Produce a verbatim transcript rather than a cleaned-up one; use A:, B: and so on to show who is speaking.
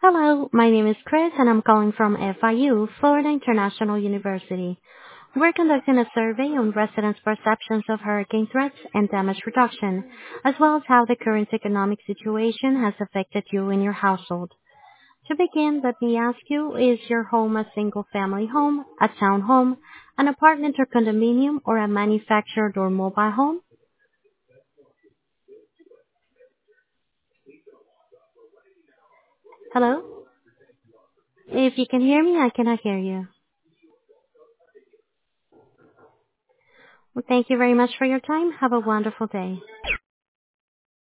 A: Hello, my name is Chris and I'm calling from F I U, Florida International University. We're conducting a survey on residents' perceptions of hurricane threats and damage reduction, as well as how the current economic situation has affected you and your household. To begin, let me ask you, is your home a single-family home, a townhome, an apartment or condominium, or a manufactured or mobile home? Hello? If you can hear me, I cannot hear you. Well, thank you very much for your time. Have a wonderful day.